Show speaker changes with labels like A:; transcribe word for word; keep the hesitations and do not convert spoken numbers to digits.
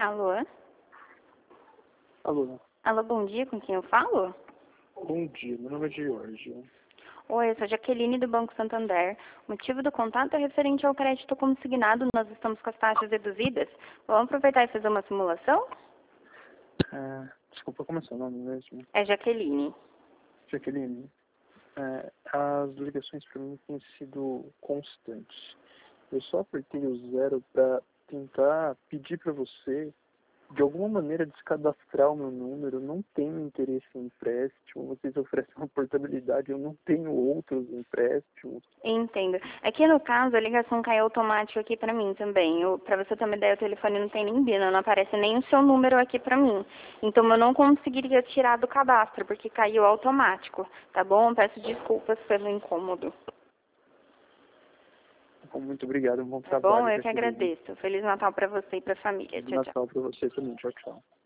A: Alô?
B: Alô,
A: Alô, bom dia, com quem eu falo?
B: bom dia, meu nome é George.
A: Oi, eu sou Jaqueline do Banco Santander. O motivo do contato é referente ao crédito consignado. Nós estamos com as taxas reduzidas. Vamos aproveitar e fazer uma simulação?
B: É, desculpa, como é seu nome mesmo?
A: É Jaqueline.
B: Jaqueline, é, as ligações para mim têm sido constantes. Eu só apertei o zero para tentar pedir para você, de alguma maneira, descadastrar o meu número. Eu não tenho interesse em empréstimo. Vocês oferecem uma portabilidade, eu não tenho outros empréstimos.
A: Entendo. Aqui no caso, a ligação caiu automático aqui pra mim também. Para você ter uma ideia, o telefone não tem nem bina, não aparece nem o seu número aqui pra mim. Então eu não conseguiria tirar do cadastro, porque caiu automático, tá bom? Peço desculpas pelo incômodo.
B: Bom, muito obrigado, um bom
A: Tá bom?
B: trabalho.
A: Eu que
B: Jaqueline.
A: agradeço. Feliz Natal pra você e pra família.
B: Feliz
A: Tchau, tchau.
B: Natal para você também. Tchau, tchau.